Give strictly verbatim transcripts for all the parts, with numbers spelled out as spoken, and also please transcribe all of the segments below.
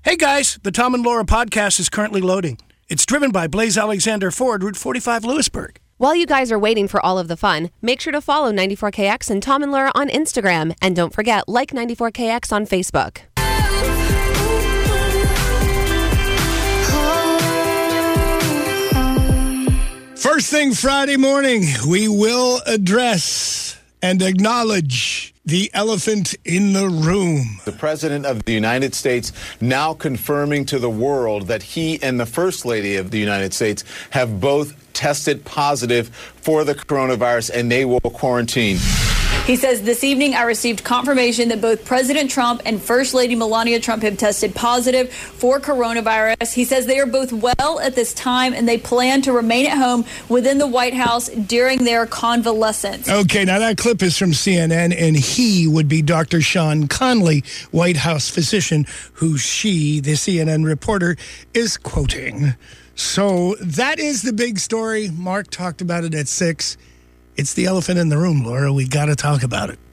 Hey guys, the Tom and Laura podcast is currently loading. It's driven by Blaze Alexander Ford, Route forty-five, Lewisburg. While you guys are waiting for all of the fun, make sure to follow ninety-four K X and Tom and Laura on Instagram. And don't forget, like ninety-four K X on Facebook. First thing Friday morning, we will address and acknowledge the elephant in the room. The President of the United States now confirming to the world that he and the First Lady of the United States have both tested positive for the coronavirus, and they will quarantine. He says, this evening I received confirmation that both President Trump and First Lady Melania Trump have tested positive for coronavirus. He says they are both well at this time and they plan to remain at home within the White House during their convalescence. Okay, now that clip is from C N N, and he would be Doctor Sean Conley, White House physician, who she, the C N N reporter, is quoting. So that is the big story. Mark talked about it at six. It's the elephant in the room, Laura. We got to talk about it.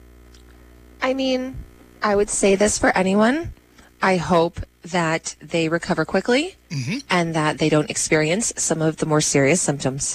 I mean, I would say this for anyone. I hope that they recover quickly mm-hmm. and that they don't experience some of the more serious symptoms.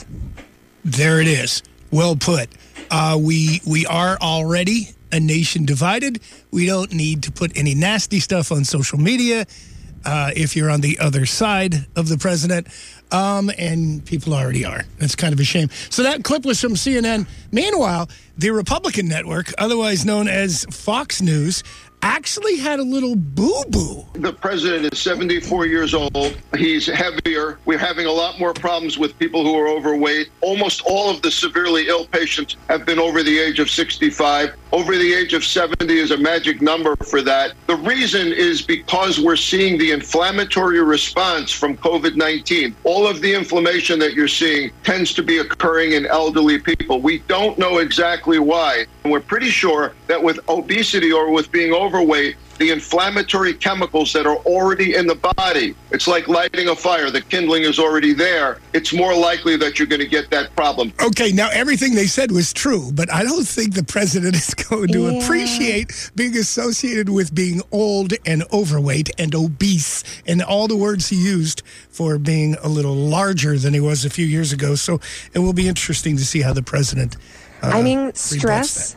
There it is. Well put. Uh, we we are already a nation divided. We don't need to put any nasty stuff on social media uh, if you're on the other side of the president. Um, and people already are. That's kind of a shame. So that clip was from C N N. Meanwhile, the Republican network, otherwise known as Fox News, actually had a little boo-boo. The president is seventy-four years old. He's heavier. We're having a lot more problems with people who are overweight. Almost all of the severely ill patients have been over the age of sixty-five. Over the age of seventy is a magic number for that. The reason is because we're seeing the inflammatory response from COVID nineteen. All of the inflammation that you're seeing tends to be occurring in elderly people. We don't know exactly why. And we're pretty sure that with obesity or with being overweight, the inflammatory chemicals that are already in the body, it's like lighting a fire. The kindling is already there. It's more likely that you're going to get that problem. Okay, now everything they said was true, but I don't think the president is going to yeah. appreciate being associated with being old and overweight and obese and all the words he used for being a little larger than he was a few years ago. So it will be interesting to see how the president uh, I mean, stress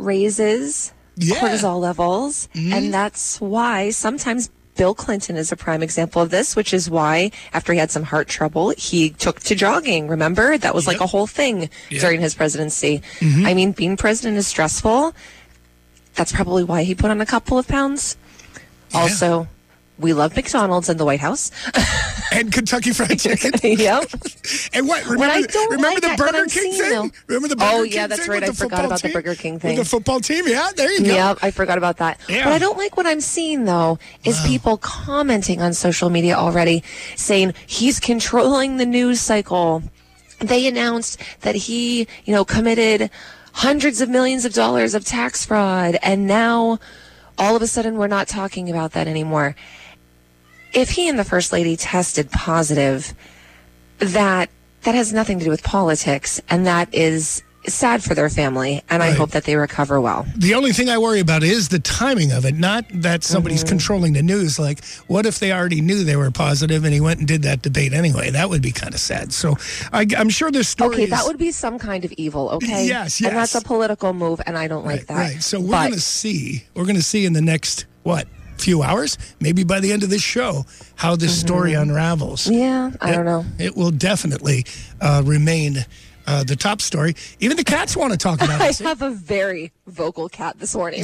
raises Yeah. cortisol levels, mm-hmm. and that's why sometimes Bill Clinton is a prime example of this, which is why after he had some heart trouble, he took to jogging. Remember? That was yep. like a whole thing yep. during his presidency. Mm-hmm. I mean, being president is stressful. That's probably why he put on a couple of pounds. Yeah. Also, we love McDonald's in the White House. And Kentucky Fried Chicken. Yep. And what? Remember, what I don't remember like the that, Burger that King seeing, thing? though. Remember the Burger oh, King yeah, that's thing right. with I the forgot about team? the Burger King thing. With the football team, yeah, there you go. Yep, I forgot about that. Yeah. What I don't like what I'm seeing, though, is wow. people commenting on social media already saying he's controlling the news cycle. They announced that he, you know, committed hundreds of millions of dollars of tax fraud, and now all of a sudden we're not talking about that anymore. If he and the First Lady tested positive, that that has nothing to do with politics, and that is sad for their family, and right. I hope that they recover well. The only thing I worry about is the timing of it, not that somebody's mm-hmm. controlling the news. Like, what if they already knew they were positive and he went and did that debate anyway? That would be kind of sad. So I, I'm sure there's stories. Okay, that would be some kind of evil, okay? Yes, yes. And that's a political move, and I don't right, like that. Right, so we're but- going to see, we're going to see in the next, what? few hours, maybe by the end of this show, how this mm-hmm. story unravels. Yeah, I it, don't know. It will definitely uh, remain uh, the top story. Even the cats want to talk about it. I have a very vocal cat this morning.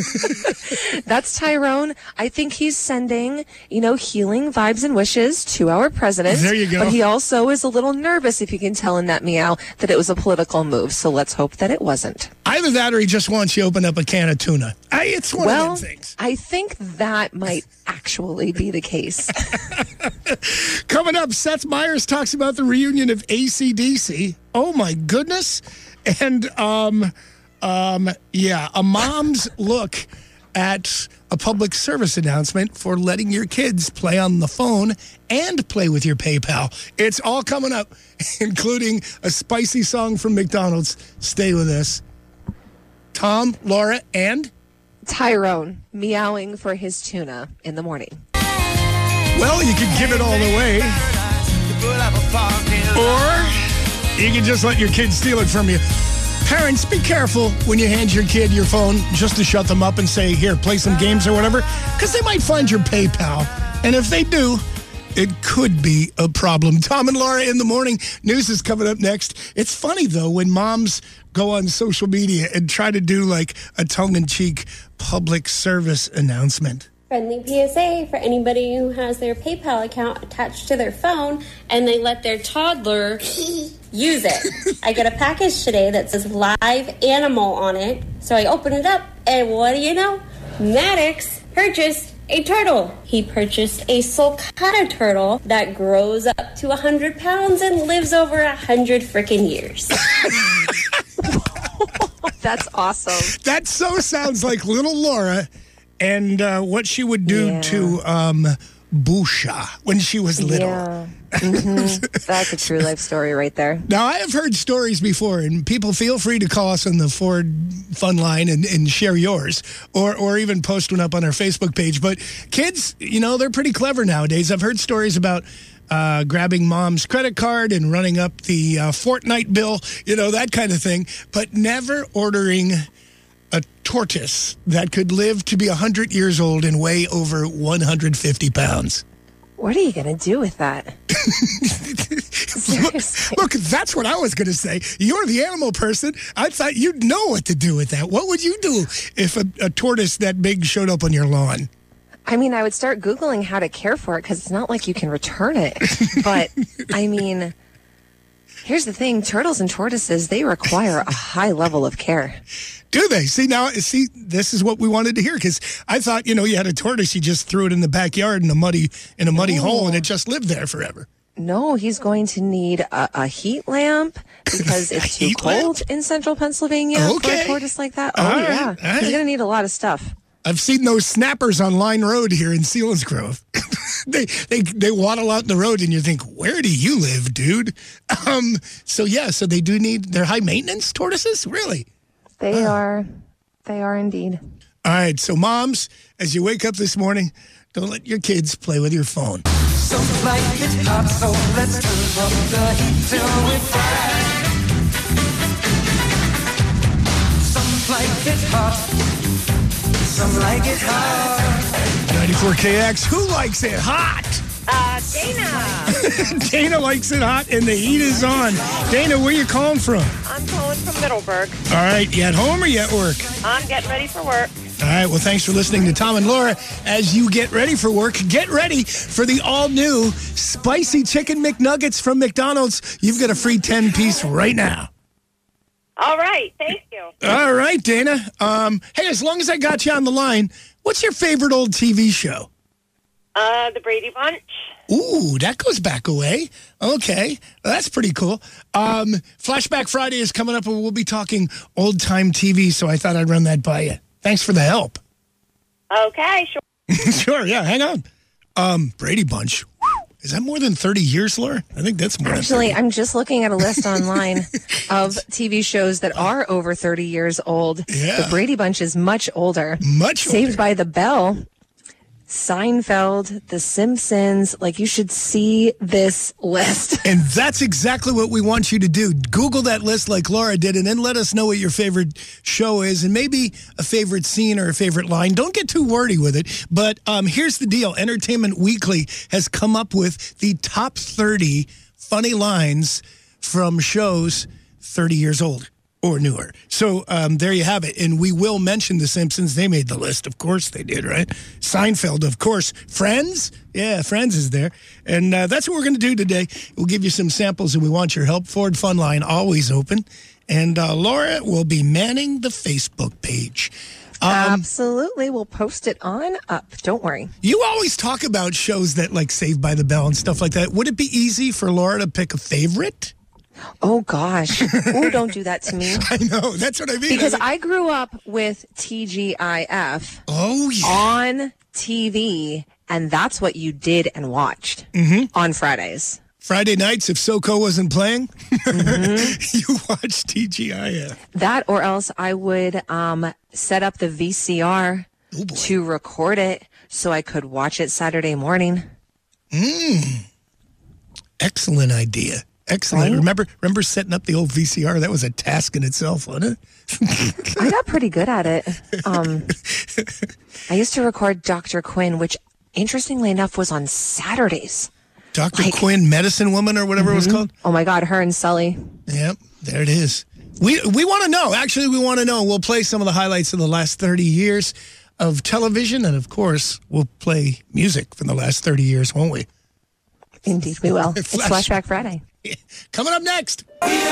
That's Tyrone. I think he's sending, you know, healing vibes and wishes to our president. There you go. But he also is a little nervous, if you can tell in that meow, that it was a political move. So let's hope that it wasn't. Either that or he just wants you to open up a can of tuna. I, it's one well, of them things. I think that might actually be the case. Coming up, Seth Meyers talks about the reunion of A C D C. Oh, my goodness. And, um, um, yeah, a mom's look at a public service announcement for letting your kids play on the phone and play with your PayPal. It's all coming up, including a spicy song from McDonald's. Stay with us. Tom, Laura, and Tyrone meowing for his tuna in the morning. Well, you can give it all away. Or you can just let your kid steal it from you. Parents, be careful when you hand your kid your phone just to shut them up and say, here, play some games or whatever, because they might find your PayPal. And if they do, it could be a problem. Tom and Laura in the morning. News is coming up next. It's funny, though, when moms go on social media and try to do like a tongue-in-cheek public service announcement. Friendly P S A for anybody who has their PayPal account attached to their phone and they let their toddler use it. I got a package today that says live animal on it. So I open it up and what do you know? Maddox purchased a turtle. He purchased a sulcata turtle that grows up to one hundred pounds and lives over one hundred freaking years. That's awesome. That so sounds like little Laura and uh, what she would do yeah. to um, Busha when she was little. Yeah. Mm-hmm. That's a true life story right there. Now, I have heard stories before, and people feel free to call us on the Ford Fun Line and, and share yours, or or even post one up on our Facebook page. But kids, you know, they're pretty clever nowadays. I've heard stories about uh, grabbing mom's credit card and running up the uh, Fortnite bill, you know, that kind of thing, but never ordering a tortoise that could live to be one hundred years old and weigh over one hundred fifty pounds. What are you going to do with that? look, look, that's what I was going to say. You're the animal person. I thought you'd know what to do with that. What would you do if a, a tortoise that big showed up on your lawn? I mean, I would start Googling how to care for it because it's not like you can return it. But, I mean, here's the thing. Turtles and tortoises, they require a high level of care. Do they? See, now, see, this is what we wanted to hear, because I thought, you know, you had a tortoise, you just threw it in the backyard in a muddy in a muddy no. hole, and it just lived there forever. No, he's going to need a, a heat lamp because it's too cold lamp? in central Pennsylvania okay. for a tortoise like that. Oh, all yeah. Right, right. He's going to need a lot of stuff. I've seen those snappers on Line Road here in Selinsgrove. they, they they waddle out in the road, and you think, where do you live, dude? Um. So, yeah, so they do need, they're high-maintenance tortoises? Really? They uh. are. They are indeed. All right, so moms, as you wake up this morning, don't let your kids play with your phone. Some like it hot, so let's turn up the heat till we fry. Some like it hot, some like it hot. ninety-four K X, who likes it hot? Uh, Dana. Dana likes it hot, and the heat is on. Dana, where you calling from? I'm calling from Middleburg. All right, you at home or you at work? I'm getting ready for work. All right, well, thanks for listening to Tom and Laura. As you get ready for work, get ready for the all-new Spicy Chicken McNuggets from McDonald's. You've got a free ten-piece right now. All right, thank you. All right, Dana. Um, hey, as long as I got you on the line, what's your favorite old T V show? Uh, the Brady Bunch. Ooh, that goes back a way. Okay, well, that's pretty cool. Um, Flashback Friday is coming up, and we'll be talking old-time T V, so I thought I'd run that by you. Thanks for the help. Okay, sure. Sure, yeah, hang on. Um, Brady Bunch. Is that more than thirty years, Laura? I think that's more Actually, than thirty. I'm just looking at a list online of T V shows that are over thirty years old. Yeah. The Brady Bunch is much older. Much older. Saved by the Bell, Seinfeld, The Simpsons. Like, you should see this list. And that's exactly what we want you to do. Google that list like Laura did, and then let us know what your favorite show is, and maybe a favorite scene or a favorite line. Don't get too wordy with it. But um, here's the deal. Entertainment Weekly has come up with the top thirty funny lines from shows thirty years old or newer. So um, there you have it. And we will mention The Simpsons. They made the list. Of course they did, right? Seinfeld, of course. Friends? Yeah, Friends is there. And uh, that's what we're going to do today. We'll give you some samples, and we want your help. Ford Fun Line, always open. And uh, Laura will be manning the Facebook page. Um, Absolutely. We'll post it on up. Don't worry. You always talk about shows that, like, Saved by the Bell and stuff like that. Would it be easy for Laura to pick a favorite? Oh, gosh. Oh, don't do that to me. I know. That's what I mean. Because I, mean, I grew up with T G I F oh, yeah. on T V, and that's what you did and watched mm-hmm. on Fridays. Friday nights, if SoCo wasn't playing, mm-hmm. you watched T G I F. That, or else I would um, set up the V C R oh, to record it so I could watch it Saturday morning. Mm. Excellent idea. Excellent. Right? Remember remember setting up the old V C R? That was a task in itself, wasn't it? I got pretty good at it. Um, I used to record Doctor Quinn, which, interestingly enough, was on Saturdays. Doctor Like- Quinn, Medicine Woman, or whatever it was called? Oh, my God, her and Sully. Yep, there it is. We we want to know. Actually, we want to know. We'll play some of the highlights of the last thirty years of television, and of course, we'll play music from the last thirty years, won't we? Indeed, we will. It's Flash- Flashback Friday. Coming up next.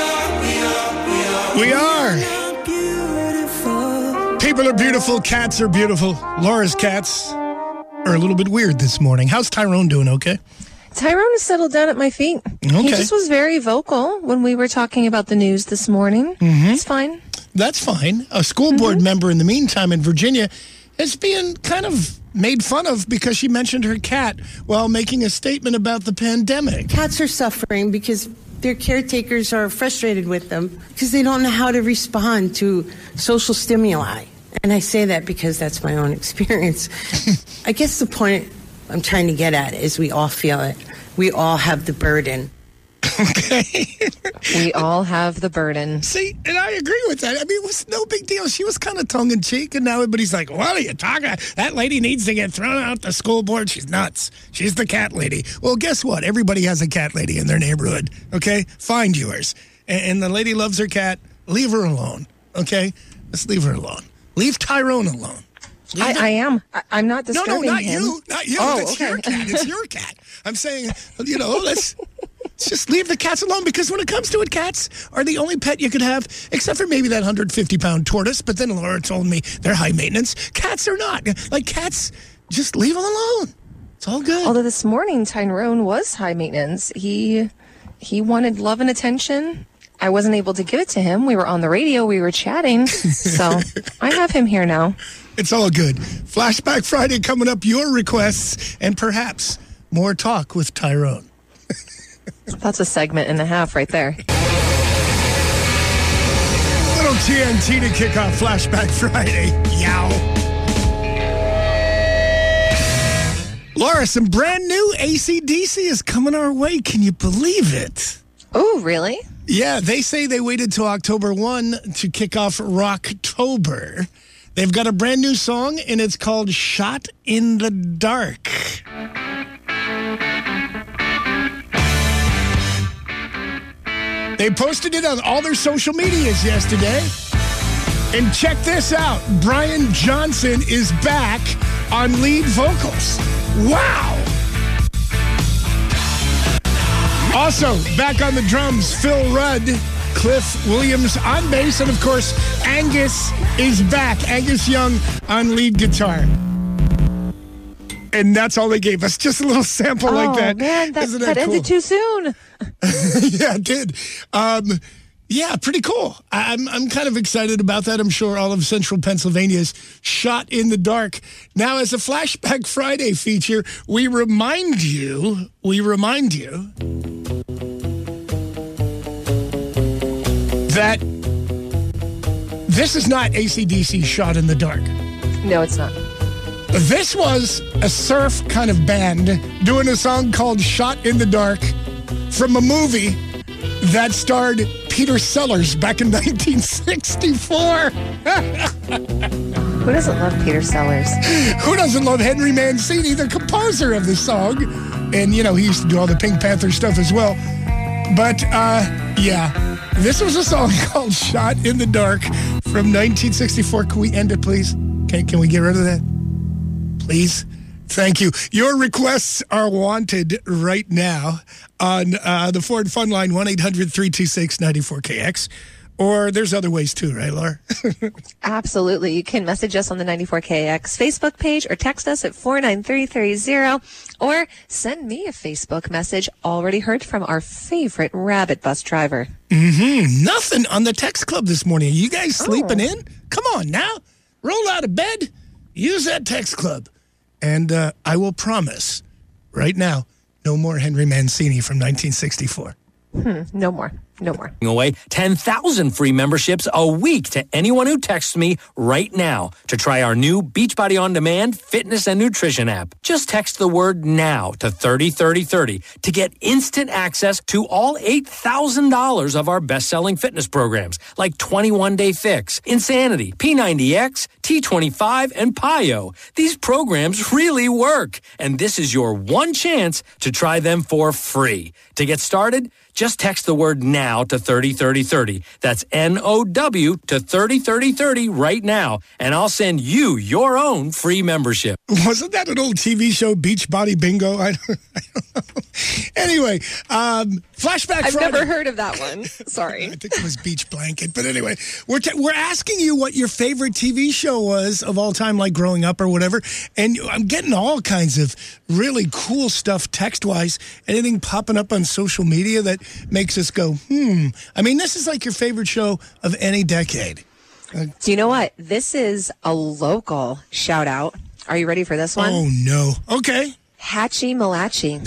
We are. People are beautiful. Cats are beautiful. Laura's cats are a little bit weird this morning. How's Tyrone doing? Okay. Tyrone is settled down at my feet. Okay. He just was very vocal when we were talking about the news this morning. Mm-hmm. It's fine. That's fine. A school board member in the meantime in Virginia is being kind of made fun of because she mentioned her cat while making a statement about the pandemic. Cats are suffering because their caretakers are frustrated with them because they don't know how to respond to social stimuli. And I say that because that's my own experience. I guess the point I'm trying to get at is we all feel it. We all have the burden. Okay. We all have the burden. See, and I agree with that. I mean, it was no big deal. She was kind of tongue-in-cheek, and now everybody's like, what are you talking? That lady needs to get thrown out the school board. She's nuts. She's the cat lady. Well, guess what? Everybody has a cat lady in their neighborhood, okay? Find yours. And, and the lady loves her cat. Leave her alone, okay? Let's leave her alone. Leave Tyrone alone. I, I am. I, I'm not No, disturbing no, not him. you. Not you. Oh, it's okay. your cat. It's your cat. I'm saying, you know, let's, let's just leave the cats alone because when it comes to it, cats are the only pet you could have, except for maybe that one hundred fifty pound tortoise. But then Laura told me they're high maintenance. Cats are not. Like cats, just leave them alone. It's all good. Although this morning Tyrone was high maintenance. He he wanted love and attention. I wasn't able to give it to him. We were on the radio. We were chatting. So I have him here now. It's all good. Flashback Friday coming up, your requests, and perhaps more talk with Tyrone. That's a segment and a half right there. Little T N T to kick off Flashback Friday. Yow. Laura, some brand new A C D C is coming our way. Can you believe it? Oh, really? Yeah, they say they waited till October first to kick off Rocktober. They've got a brand new song, and it's called Shot in the Dark. They posted it on all their social medias yesterday. And check this out. Brian Johnson is back on lead vocals. Wow! Also, back on the drums, Phil Rudd, Cliff Williams on bass, and of course, Angus is back. Angus Young on lead guitar. And that's all they gave us. Just a little sample oh, like that. man, that, Isn't that, that cool? ended too soon. Yeah, it did. Um, yeah, pretty cool. I'm I'm kind of excited about that. I'm sure all of Central Pennsylvania's Shot in the Dark. Now, as a Flashback Friday feature, we remind you, we remind you that this is not A C D C Shot in the Dark. No, it's not. This was a surf kind of band doing a song called Shot in the Dark from a movie that starred Peter Sellers back in nineteen sixty-four. Who doesn't love Peter Sellers? Who doesn't love Henry Mancini, the composer of the song? And, you know, he used to do all the Pink Panther stuff as well. But, uh, yeah, this was a song called Shot in the Dark from nineteen sixty-four. Can we end it, please? Can, can we get rid of that? Please? Thank you. Your requests are wanted right now on uh, the Ford Fun Line, one eight hundred three two six nine four K X. Or there's other ways too, right, Laura? Absolutely. You can message us on the ninety-four K X Facebook page or text us at four nine three three zero or send me a Facebook message. Already heard from our favorite rabbit bus driver. Mm-hmm. Nothing on the text club this morning. Are you guys sleeping Oh. in? Come on now. Roll out of bed. Use that text club. And uh, I will promise right now, no more Henry Mancini from nineteen sixty-four. Hmm, no more. No more. Away ten thousand free memberships a week to anyone who texts me right now to try our new Beachbody On Demand fitness and nutrition app. Just text the word NOW to thirty thirty thirty to get instant access to all eight thousand dollars of our best-selling fitness programs like twenty-one day Fix, Insanity, P ninety X, T twenty-five, and P Y O. These programs really work, and this is your one chance to try them for free. To get started, just text the word NOW to thirty thirty thirty. That's N O W to thirty thirty thirty right now, and I'll send you your own free membership. Wasn't that an old T V show, Beachbody Bingo? I don't, I don't know. Anyway, um, Flashback I've Friday. never heard of that one. Sorry. I think it was Beach Blanket. But anyway, we're, t- we're asking you what your favorite T V show was of all time, like growing up or whatever. And I'm getting all kinds of really cool stuff text-wise. Anything popping up on social media that makes us go, hmm. I mean, this is like your favorite show of any decade. Uh, Do you know what? This is a local shout out. Are you ready for this one? Oh, no. Okay. Hachi Malachi.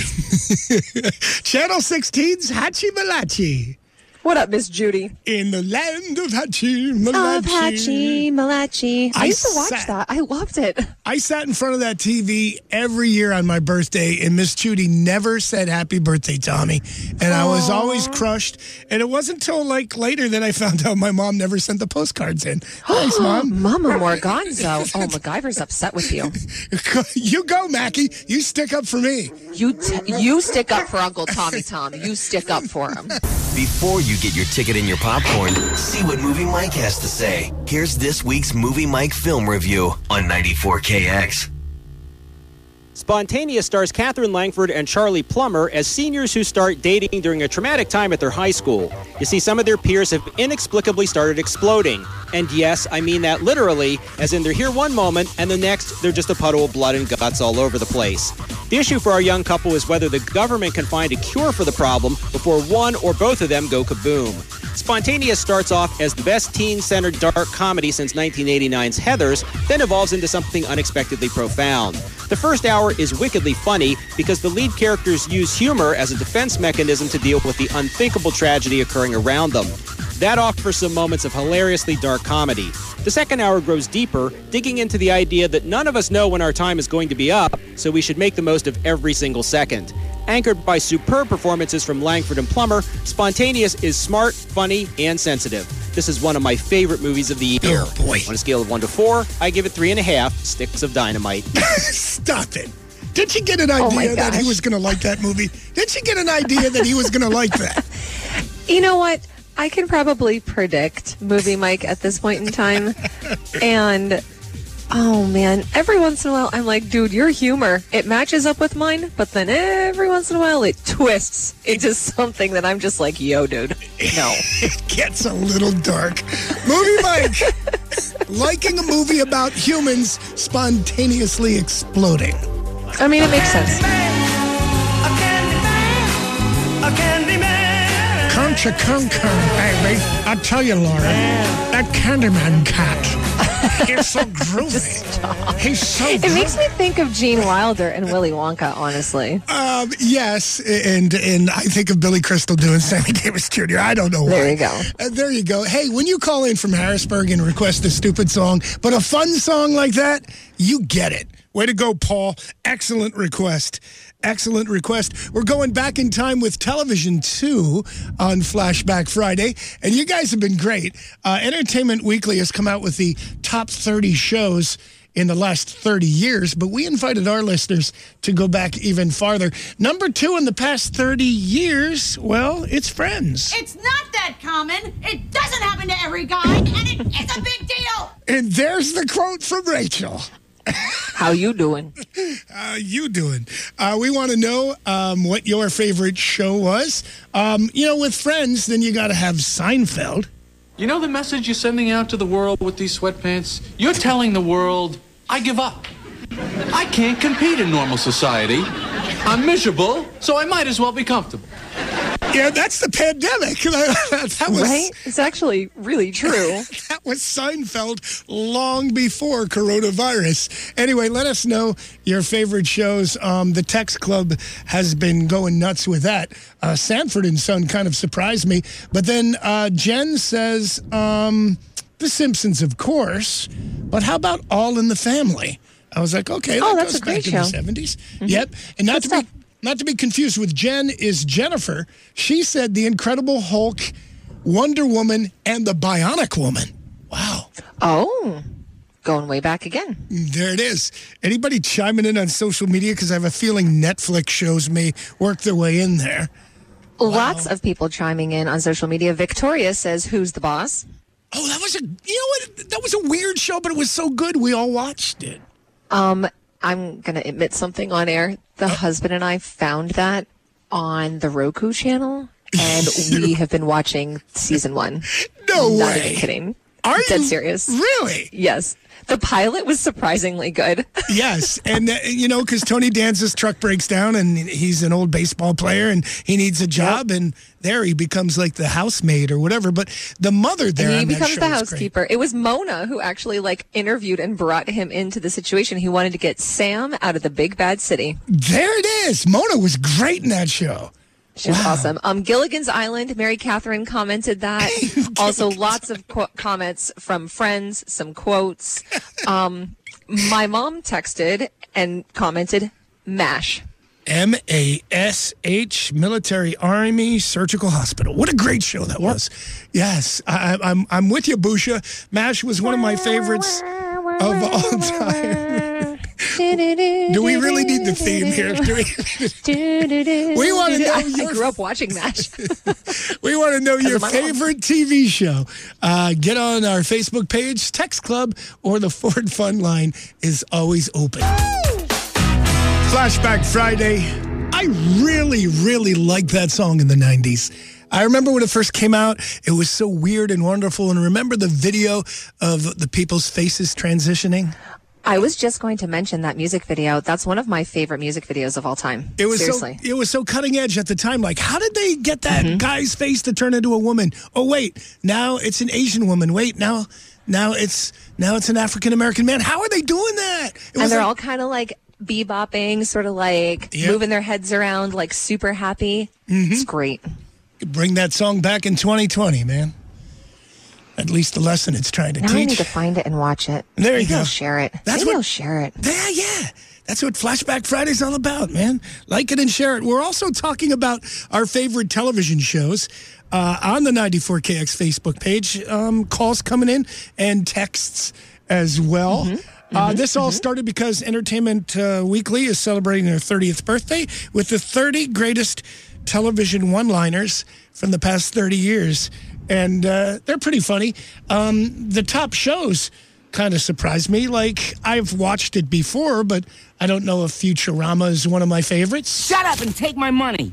Channel sixteen's Hachi Malachi. What up, Miss Judy? In the land of Hachi Malachi. Of Hachi Malachi. I, I used to watch sat- that. I loved it. I sat in front of that T V every year on my birthday, and Miss Judy never said happy birthday, Tommy. And I was always crushed. And it wasn't until like later that I found out my mom never sent the postcards in. Thanks, Mom. Mama Morganzo. Oh, MacGyver's upset with you. You go, Mackie. You stick up for me. You t- you stick up for Uncle Tommy Tom. You stick up for him. Before you get your ticket and your popcorn, see what Movie Mike has to say. Here's this week's Movie Mike film review on ninety-four K X. Spontaneous stars Catherine Langford and Charlie Plummer as seniors who start dating during a traumatic time at their high school. You see, some of their peers have inexplicably started exploding. And yes, I mean that literally, as in they're here one moment, and the next, they're just a puddle of blood and guts all over the place. The issue for our young couple is whether the government can find a cure for the problem before one or both of them go kaboom. Spontaneous starts off as the best teen-centered dark comedy since nineteen eighty-nine's Heathers, then evolves into something unexpectedly profound. The first hour is wickedly funny because the lead characters use humor as a defense mechanism to deal with the unthinkable tragedy occurring around them. That offers some moments of hilariously dark comedy. The second hour grows deeper, digging into the idea that none of us know when our time is going to be up, so we should make the most of every single second. Anchored by superb performances from Langford and Plummer, Spontaneous is smart, funny, and sensitive. This is one of my favorite movies of the year. Oh, boy. On a scale of one to four, I give it three and a half sticks of dynamite. Stop it. Did you get an Oh, my idea that he gosh. was going to like that movie? Did you get an idea that he was going to like that? You know what? I can probably predict Movie Mike at this point in time. And, oh man, every once in a while I'm like, dude, your humor, it matches up with mine. But then every once in a while it twists into something that I'm just like, yo, dude, no. It gets a little dark. Movie Mike, liking a movie about humans spontaneously exploding. I mean, it makes sense. Concha Conker, baby. I tell you, Laura, that Candyman cat, he's so groovy. He's so It groovy. makes me think of Gene Wilder and Willy Wonka, honestly. Um, yes, and and I think of Billy Crystal doing Sammy Davis Junior I don't know why. There you go. Uh, there you go. Hey, when you call in from Harrisburg and request a stupid song, but a fun song like that, you get it. Way to go, Paul. Excellent request. Excellent request. We're going back in time with television, too, on Flashback Friday. And you guys have been great. Uh, Entertainment Weekly has come out with the top thirty shows in the last thirty years, but we invited our listeners to go back even farther. Number two in the past thirty years, well, it's Friends. It's not that common. It doesn't happen to every guy, and it, it's a big deal. And there's the quote from Rachel. How you doing? How you doing? Uh, we want to know um, what your favorite show was. Um, you know, with Friends, then you got to have Seinfeld. You know the message you're sending out to the world with these sweatpants? You're telling the world, I give up. I can't compete in normal society. I'm miserable, so I might as well be comfortable. Yeah, that's the pandemic. That was, right? It's actually really true. That was Seinfeld long before coronavirus. Anyway, let us know your favorite shows. Um, the Text Club has been going nuts with that. Uh, Sanford and Son kind of surprised me. But then uh, Jen says, um, The Simpsons, of course. But how about All in the Family? I was like, okay, that oh, that's goes a great back show. in the seventies. Mm-hmm. Yep. And not Good to stuff. be not to be confused with Jen is Jennifer. She said The Incredible Hulk, Wonder Woman, and the Bionic Woman. Wow. Oh, going way back again. There it is. Anybody chiming in on social media? Because I have a feeling Netflix shows may work their way in there. Lots of people chiming in on social media. Victoria says, "Who's the boss?" Oh, that was a, you know what? That was a weird show, but it was so good we all watched it. Um, I'm going to admit something on air. The husband and I found that on the Roku channel, and we have been watching season one. No Not way. even kidding. Are Dead you serious. Really? Yes. The pilot was surprisingly good. Yes, and uh, you know, because Tony Danza's truck breaks down, and he's an old baseball player, and he needs a job, yep. and there he becomes like the housemaid or whatever. But the mother there, and he on becomes that show the is housekeeper. great. It was Mona who actually like interviewed and brought him into the situation. He wanted to get Sam out of the big bad city. There it is. Mona was great in that show. She was wow. awesome. Um, Gilligan's Island, Mary Catherine commented that. Also, lots of qu- comments from friends, some quotes. Um, my mom texted and commented, MASH. M A S H, Military Army Surgical Hospital. What a great show that yep. was. Yes, I, I'm I'm with you, Busha. MASH was one of my favorites of all time. Do we really need the theme here? Do we, we want to know. I, your, I grew up watching MASH. We want to know your favorite mom. T V show. Uh, get on our Facebook page, Text Club, or the Ford Fun line is always open. Flashback Friday. I really, really liked that song in the nineties. I remember when it first came out, it was so weird and wonderful. And remember the video of the people's faces transitioning? I was just going to mention that music video. That's one of my favorite music videos of all time. It was Seriously. so it was so cutting edge at the time. Like, how did they get that mm-hmm. guy's face to turn into a woman? Oh wait, now it's an Asian woman. Wait, now now it's now it's an African American man. How are they doing that? It and was they're like, all kind of like bebopping, sort of like yep. moving their heads around, like super happy. Mm-hmm. It's great. Bring that song back in twenty twenty, man. At least the lesson it's trying to now teach. I need to find it and watch it. There Maybe you go. I'll share it. That's Maybe what, I'll share it. Yeah, yeah. That's what Flashback Friday's all about, man. Like it and share it. We're also talking about our favorite television shows uh, on the ninety-four K X Facebook page. Um, calls coming in and texts as well. Mm-hmm. Uh, mm-hmm. This all mm-hmm. started because Entertainment uh, Weekly is celebrating their thirtieth birthday with the thirty greatest television one-liners from the past thirty years. And uh, they're pretty funny. Um, the top shows kind of surprised me. Like, I've watched it before, but I don't know if Futurama is one of my favorites. Shut up and take my money.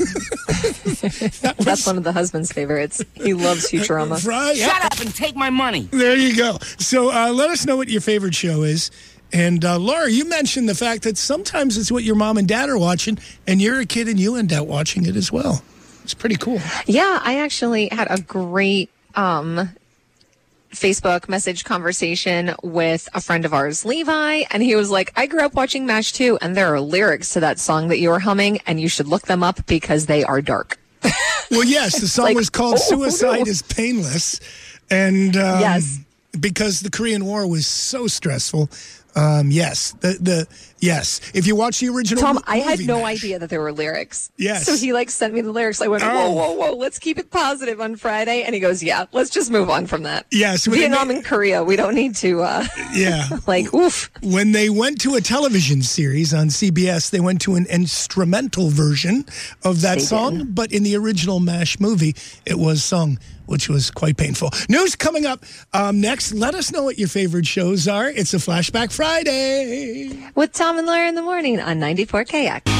that was, That's one of the husband's favorites. He loves Futurama. Right? Shut up and take my money. There you go. So uh, let us know what your favorite show is. And uh, Laura, you mentioned the fact that sometimes it's what your mom and dad are watching, and you're a kid and you end up watching it as well. It's pretty cool. Yeah, I actually had a great um, Facebook message conversation with a friend of ours, Levi, and he was like, I grew up watching MASH too, and there are lyrics to that song that you were humming, and you should look them up because they are dark. Well, yes, the song like, was called oh, Suicide no. is Painless, and um, yes. because the Korean War was so stressful. Um, yes, the the yes. If you watch the original, Tom, movie, I had no idea that there were lyrics. Yes, so he like sent me the lyrics. I went, whoa, oh. whoa, whoa, let's keep it positive on Friday. And he goes, yeah, let's just move on from that. Yes, Vietnam they, and Korea, we don't need to. Uh, yeah, like oof. When they went to a television series on C B S, they went to an instrumental version of that they song, did. But in the original MASH movie, it was sung, which was quite painful. News coming up um, next. Let us know what your favorite shows are. It's a Flashback Friday. With Tom and Laura in the morning on ninety-four K X.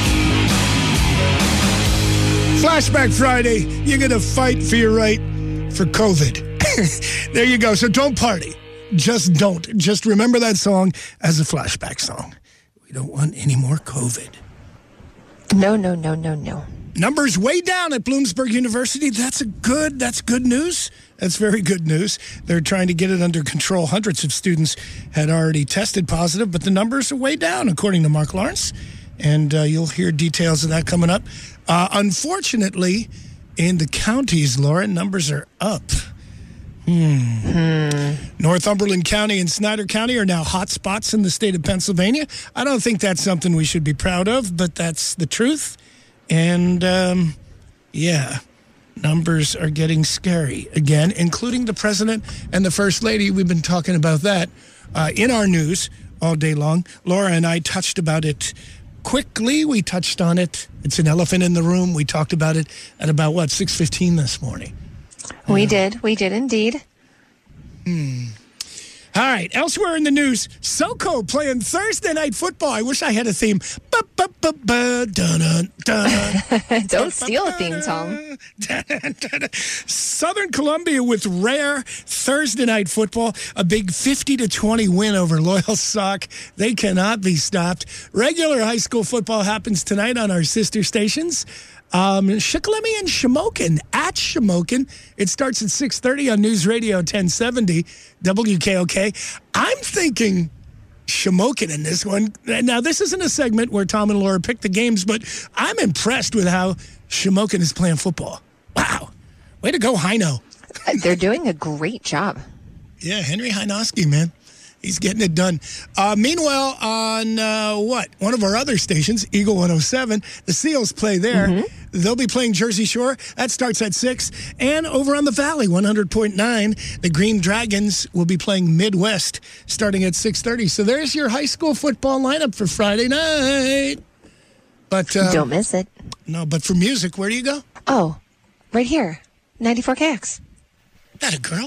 Flashback Friday. You're going to fight for your right for COVID. There you go. So don't party. Just don't. Just remember that song as a flashback song. We don't want any more COVID. No, no, no, no, no. Numbers way down at Bloomsburg University. That's a good, that's good news. That's very good news. They're trying to get it under control. Hundreds of students had already tested positive, but the numbers are way down, according to Mark Lawrence. And uh, you'll hear details of that coming up. Uh, unfortunately, in the counties, Laura, numbers are up. Hmm. Hmm. Northumberland County and Snyder County are now hot spots in the state of Pennsylvania. I don't think that's something we should be proud of, but that's the truth. And, um, yeah, numbers are getting scary again, including the president and the first lady. We've been talking about that uh, in our news all day long. Laura and I touched about it quickly. We touched on it. It's an elephant in the room. We talked about it at about, what, six fifteen this morning. We uh, did. We did indeed. Hmm. All right. Elsewhere in the news, SoCo playing Thursday night football. I wish I had a theme. Don't steal a theme, Tom. Southern Columbia with rare Thursday night football. A big fifty to twenty win over Loyal Sauk. They cannot be stopped. Regular high school football happens tonight on our sister stations. Um, Shikellamy and Shamokin at Shamokin. It starts at six thirty on News Radio ten seventy W K O K. I'm thinking Shamokin in this one. Now, this isn't a segment where Tom and Laura pick the games, but I'm impressed with how Shamokin is playing football. Wow. Way to go, Heino. They're doing a great job. Yeah, Henry Heinoski, man. He's getting it done. Uh, meanwhile, on uh, what? One of our other stations, Eagle one oh seven, the Seals play there. Mm-hmm. They'll be playing Jersey Shore. That starts at six. And over on the Valley, one hundred point nine, the Green Dragons will be playing Midwest starting at six thirty. So there's your high school football lineup for Friday night. But um, don't miss it. No, but for music, where do you go? Oh, right here, ninety-four K X. That a girl?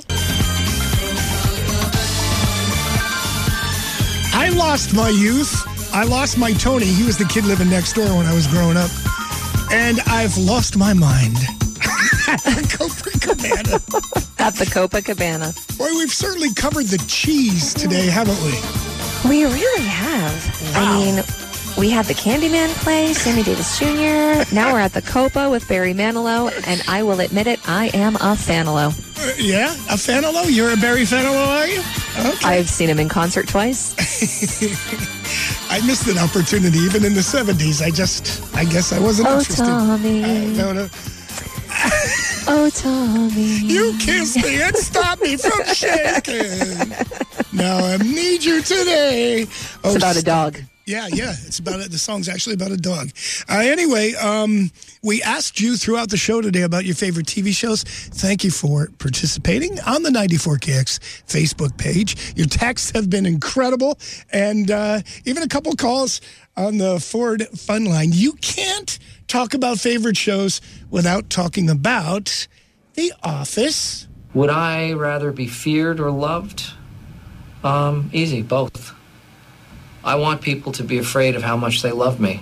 I lost my youth. I lost my Tony. He was the kid living next door when I was growing up. And I've lost my mind. At the Copacabana. At the Copacabana. Boy, we've certainly covered the cheese today, haven't we? We really have. Wow. I mean, we had the Candyman play, Sammy Davis Junior Now we're at the Copa with Barry Manilow, and I will admit it, I am a Fanilow. Uh, yeah? A Fanilow? You're a Barry Fanilow, are you? Okay. I've seen him in concert twice. I missed an opportunity even in the seventies. I just, I guess I wasn't oh, interested. Tommy. Uh, no, no. Oh, Tommy. You kissed me and stopped me from shaking. Now I need you today. Oh, it's about a dog. Yeah, yeah. It's about it. The song's actually about a dog. Uh, anyway, um, we asked you throughout the show today about your favorite T V shows. Thank you for participating on the ninety-four K X Facebook page. Your texts have been incredible, and uh, even a couple calls on the Ford Fun Line. You can't talk about favorite shows without talking about The Office. Would I rather be feared or loved? Um, easy, both. I want people to be afraid of how much they love me.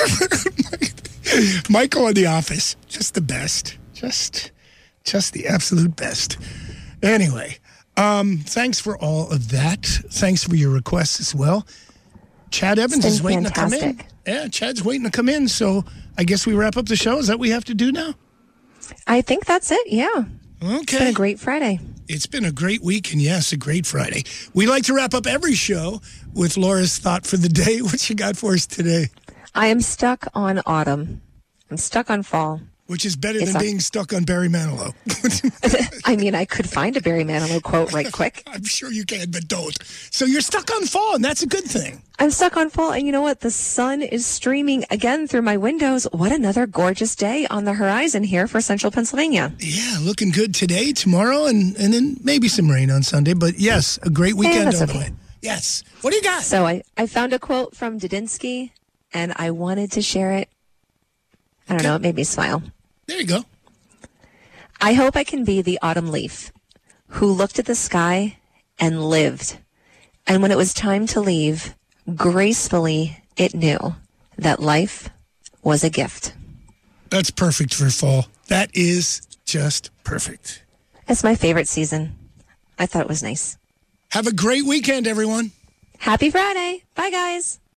Michael in The Office, just the best. Just, just the absolute best. Anyway, um, thanks for all of that. Thanks for your requests as well. Chad Evans is waiting fantastic. to come in. Yeah, Chad's waiting to come in, so I guess we wrap up the show. Is that what we have to do now? I think that's it, yeah. Okay. It's been a great Friday. It's been a great week, and yes, a great Friday. We like to wrap up every show with Laura's thought for the day. What you got for us today? I am stuck on autumn. I'm stuck on fall. Which is better it's than a- being stuck on Barry Manilow. I mean, I could find a Barry Manilow quote right quick. I'm sure you can, but don't. So you're stuck on fall, and that's a good thing. I'm stuck on fall, and you know what? The sun is streaming again through my windows. What another gorgeous day on the horizon here for central Pennsylvania. Yeah, looking good today, tomorrow, and, and then maybe some rain on Sunday. But yes, a great weekend on the way. Yes. What do you got? So I, I found a quote from Dudinsky, and I wanted to share it. I don't okay. know, it made me smile. There you go. I hope I can be the autumn leaf who looked at the sky and lived. And when it was time to leave, gracefully it knew that life was a gift. That's perfect for fall. That is just perfect. It's my favorite season. I thought it was nice. Have a great weekend, everyone. Happy Friday. Bye, guys.